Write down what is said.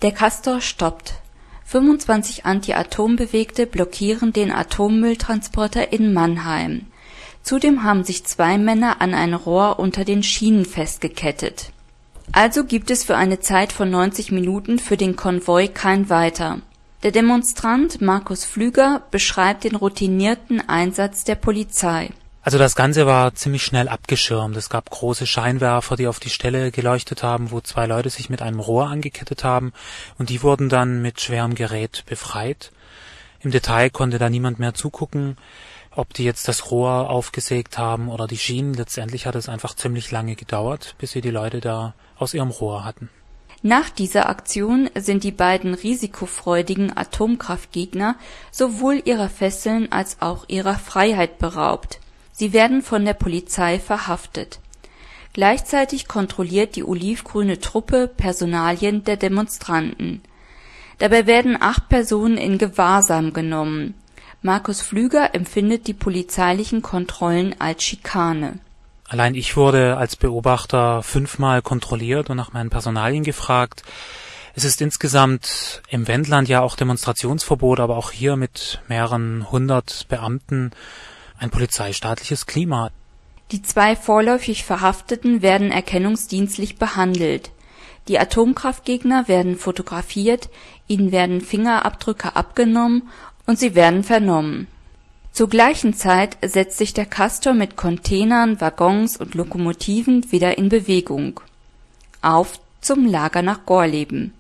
Der Castor stoppt. 25 Anti-Atom-Bewegte blockieren den Atommülltransporter in Mannheim. Zudem haben sich 2 Männer an ein Rohr unter den Schienen festgekettet. Also gibt es für eine Zeit von 90 Minuten für den Konvoi kein Weiter. Der Demonstrant Markus Pflüger beschreibt den routinierten Einsatz der Polizei. Also das Ganze war ziemlich schnell abgeschirmt. Es gab große Scheinwerfer, die auf die Stelle geleuchtet haben, wo 2 Leute sich mit einem Rohr angekettet haben, und die wurden dann mit schwerem Gerät befreit. Im Detail konnte da niemand mehr zugucken, ob die jetzt das Rohr aufgesägt haben oder die Schienen. Letztendlich hat es einfach ziemlich lange gedauert, bis sie die Leute da aus ihrem Rohr hatten. Nach dieser Aktion sind die beiden risikofreudigen Atomkraftgegner sowohl ihrer Fesseln als auch ihrer Freiheit beraubt. Sie werden von der Polizei verhaftet. Gleichzeitig kontrolliert die olivgrüne Truppe Personalien der Demonstranten. Dabei werden 8 Personen in Gewahrsam genommen. Markus Pflüger empfindet die polizeilichen Kontrollen als Schikane. Allein ich wurde als Beobachter 5-mal kontrolliert und nach meinen Personalien gefragt. Es ist insgesamt im Wendland ja auch Demonstrationsverbot, aber auch hier mit mehreren 100 Beamten ein polizeistaatliches Klima. Die 2 vorläufig Verhafteten werden erkennungsdienstlich behandelt. Die Atomkraftgegner werden fotografiert, ihnen werden Fingerabdrücke abgenommen und sie werden vernommen. Zur gleichen Zeit setzt sich der Castor mit Containern, Waggons und Lokomotiven wieder in Bewegung. Auf zum Lager nach Gorleben.